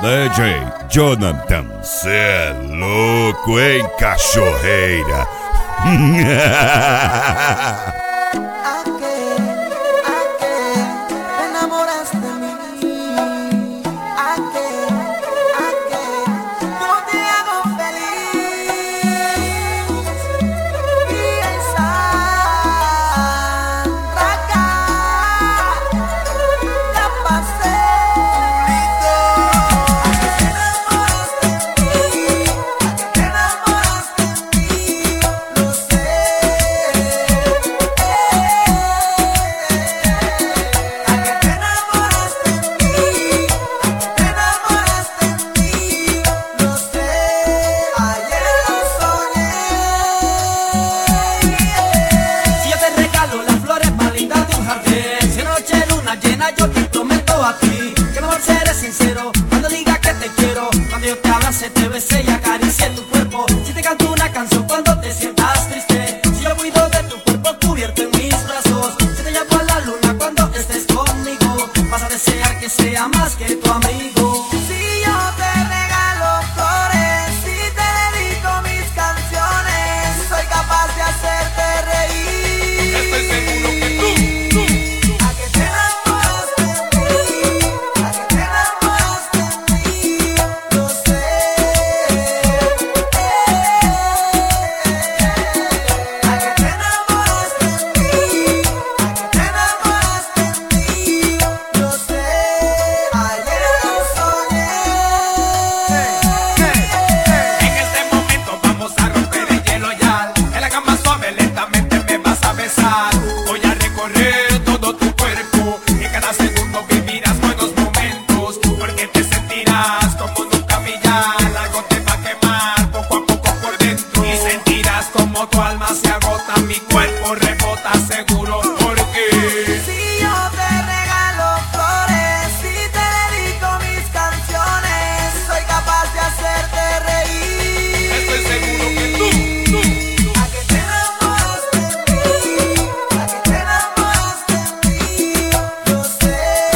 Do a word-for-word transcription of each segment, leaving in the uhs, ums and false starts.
D J Jonathan, cê é louco, hein, cachorreira? Yo te prometo a ti que mejor seré sincero cuando diga que te quiero. Cuando yo te abrace, te bese y acaricie tu cuerpo. Si te canto una canción cuando te sientas triste. Si yo cuido de tu cuerpo cubierto en mis brazos. Si te llevo a la luna cuando estés conmigo. Vas a desear que sea más que tu amigo. Si yo te regalo flores, si te dedico mis canciones, soy capaz de hacerte reír. Estoy seguro que tú, tú, tú. A que te voy a recorrer todo tu cuerpo y en cada segundo vivirás buenos momentos, porque te sentirás como nunca millar. Algo te va a quemar poco a poco por dentro y sentirás como tu alma se agota, mi cuerpo rebota seguro, porque si yo te regalo flores, si te dedico mis canciones, soy capaz de hacerte reír. estoy seguro que tú, tú, tú. A que te enamoras de mí, a que te enamoras de mí, yo sé.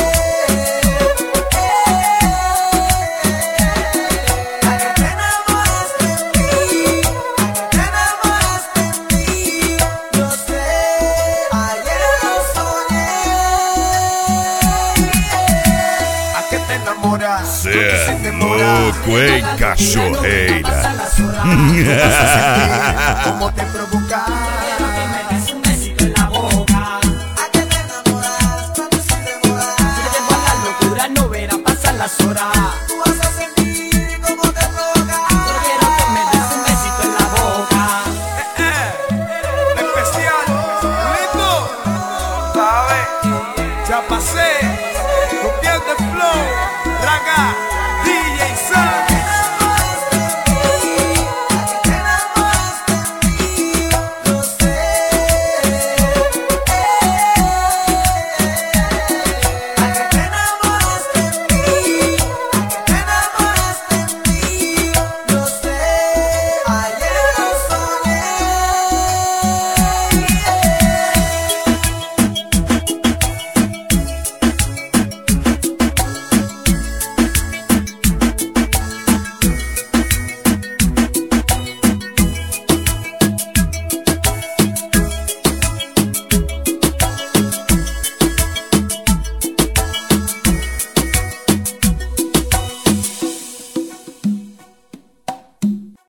A que te enamoras de mí, a que te enamoras de mí, yo sé. Ayer lo soñé. ¿A qué te enamoras? Cê é louco, hein, cachorreira? ¿Cómo te provoca? Quiero que me des un besito en la boca. ¿A qué te enamoras cuando sin demorar? Si te llevo a la locura no verás pasar las horas. Tú vas a sentir cómo te provoca. Solo quiero que me des un besito en la boca. Eh, eh, especial, lindo, ¿sabes? Ya pasé, copiando el flow, raga, D J Sam.